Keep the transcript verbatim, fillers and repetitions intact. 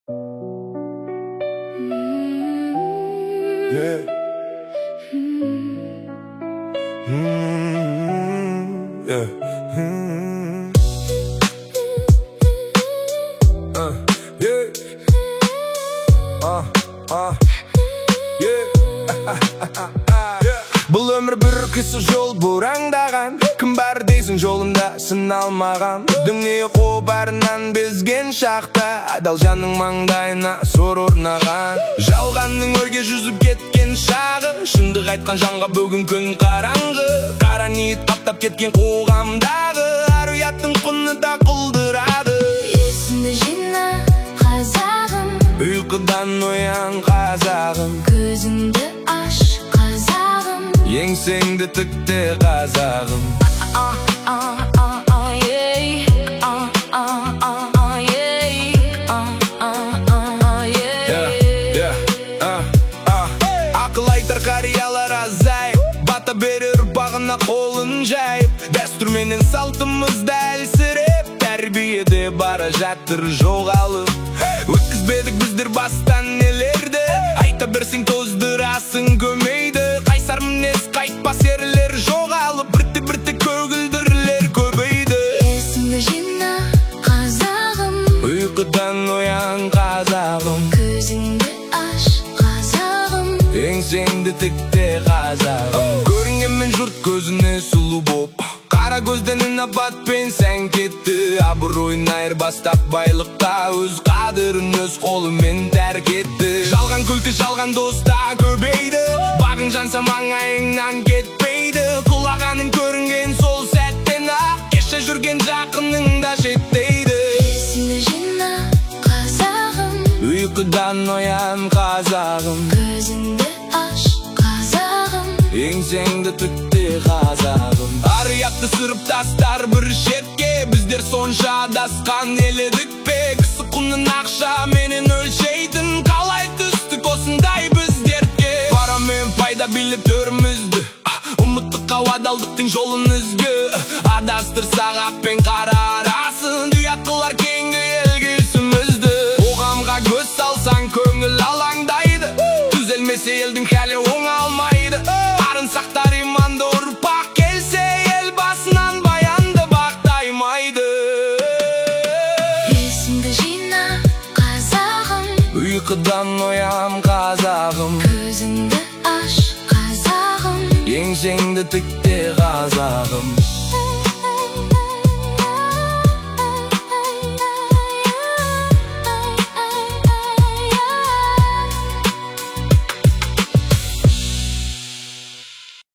Yeah. Mm-hmm. Yeah. Mm-hmm. Uh, yeah. Uh, uh. Yeah. Yeah. Бұл өмір бір кісі жол бұраңдаған, кім бар дейсің жолында сыналмаған. Дүние қобарынан безген шақта адал жанның маңдайына сор орнаған. Жалғанның өрге жүзіп кеткен шағы, шындық айтқан жанға бүгін күн қараңғы. Қара ниет қаптап кеткен қоғамдағы ар ұяттың құны да құлдырады. Есіңді жина қазағым, ұйқыдан оян қазағым, көзіңді аш қазағым, еңсеңді тікте қазағым. Ақыл айтар қариялар азайып, бата берер ұрпағына қолын жайып, дәстүрменен салтымызды әлсіреп, тәрбиеде бара жатыр жоғалып. Өткізбедік біздер бастан нелерді, айта берсең тоздырасың көмейді. Қайсар мінез қайтпас ерлер жоғалып, бірте-бірте көгілдірлер көбейді. Есіңді жина қазағым, ұйқыдан оян қазағым, көзіңді аш қазағым, еңсеңді тікте қазағым. Көрінгенмен жұрт көзіне сұлу боп, қара көзден инабатпен сән кетті. Абыройын айырбастап байлықта өз қадірін өз қолымен тәрк етті. Жалған күлте жалған доста көбейді, бағың жанса маңайыңнан кетпейді. Құлағаның көрінген сол сәттен ақ, кеше жүрген жақының да шеттейді. есіңді жина қазағым, ұйқыдан оян қазағым, көзіңді аш қазағым, еңсеңді тікте қазағым. Ар ұятты сырып тастар бір шетке, біздер сонша адасқан еледік пе? Кісі құнын ақша менен өлшейтін, қалай түстік осындай біз дертке? Пара мен пайда билеп төрімізді, ұмыттық адалдықтың жолын үзгі. Адастырсақ ақ пен қара арасын, ұят қылар кейінгі елге ісімізді. Қоғамға көз салсаң көңіл алаңдайды, түзелмесе елдің хәлі оңалмайды. Арын сақтар иманды ұрпақ келсе, ел басынан баянды бақтаймайды. есіңді жина қазағым, ұйқыдан оян қазағым, көзіңді аш қазағым, еңсеңді тікте қазағым.